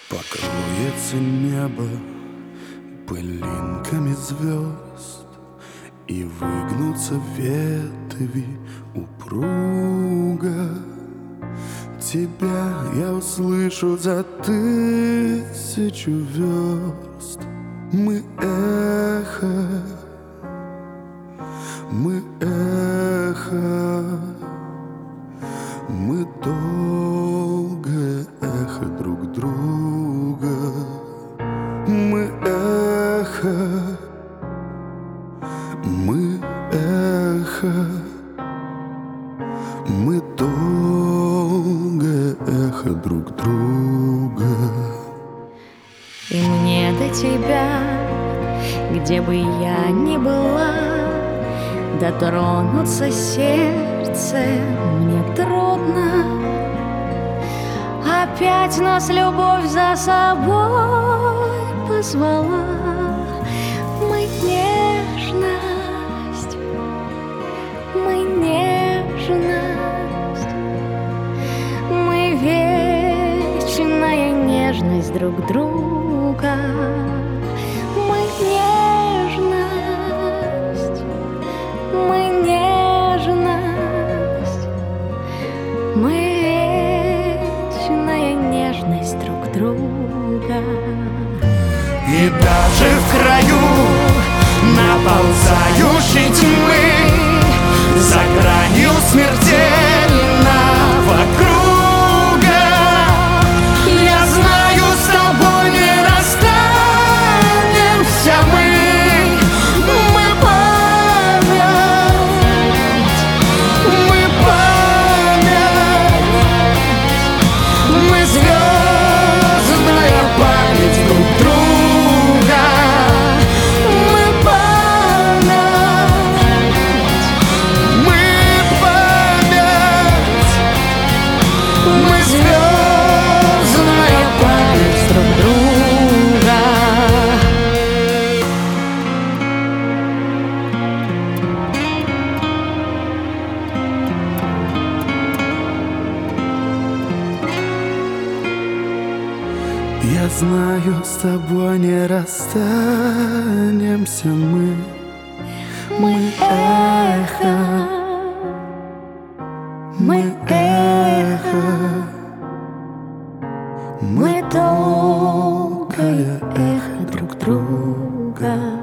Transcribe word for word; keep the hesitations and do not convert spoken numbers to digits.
Покроется небо пылинками звезд, и выгнутся ветви упруго. Тебя я услышу за тысячу верст. Мы эхо, мы эхо, мы долгое эхо друг друга. Мы эхо, мы эхо, мы долгое эхо друг друга. И мне до тебя, где бы я ни была, дотронуться сердце мне трудно. Опять нас любовь за собой позвала. Мы нежность, мы нежность, мы вечная нежность друг друга. Мы нежность, мы нежность, мы вечная нежность друг друга. И даже в краю наползающей тьмы, за гранью смертельного круга, я знаю, с тобой не расстанемся мы. Мы память, мы память, мы звездная память друг друга. Мы память, мы память, мы звездная память друг друга. Я знаю, с тобой не расстанемся мы. Мы эхо, мы эхо, мы долгое эхо друг друга.